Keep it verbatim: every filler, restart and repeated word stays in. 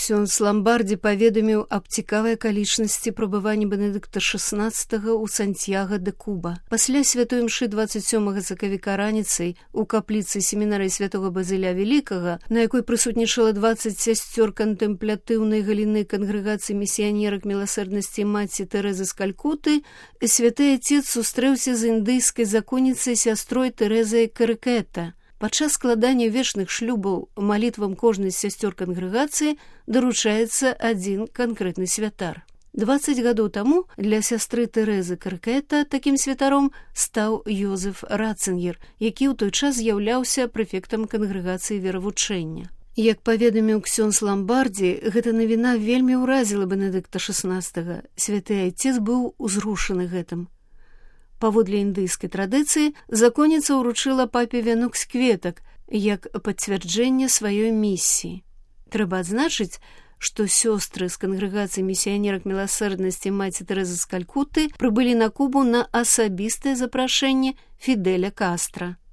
Ксёндз Ламбардзі паведаміў аб цікавай акалічнасці прабывання Бенедыкта шаснаццатага ў Сантьяго де Куба. Пасля святой імшы дваццаць сёмага сакавіка раніцай у капліцы семінарыі святого Базыля Великага, на якой прысутнічала дваццаць сясцёр канtemплятыўнай галіны кангрэгацыі місіянерак міласэрнасці маці Тэрэзы з Калькуты, святы Отец сустрэўся з індыйскай законніцай сястрой Тэрэзай Карыкета. Падчас складання вечных шлюбаў малітвам кожнай з сясцёр кангрэгацыі даручаецца адзін канкрэтны святар. дваццаць гадоў таму для сястры Тэрэзы Карыкета такім святаром стаў Йозеф Ратцынгер, які ў той час з'яўляўся прэфектам кангрэгацыі веравучэння. Як паведаміў Ксёндз Ламбардзі, гэта навіна вельмі ўразіла Бенедыкта шаснаццатага. Святы Отец быў узрушаны гэтым. Паводле індыйскай традыцыі законніца ўручыла папе вянок з кветак як пацвярджэнне сваёй місіі. Трэба адзначыць, што сёстры з кангрэгацыі місіянерак міласэрнасці маці Тэрэзы з Калькуты прыбылі на Кубу на асабістае запрашэнне Фідэля Кастра.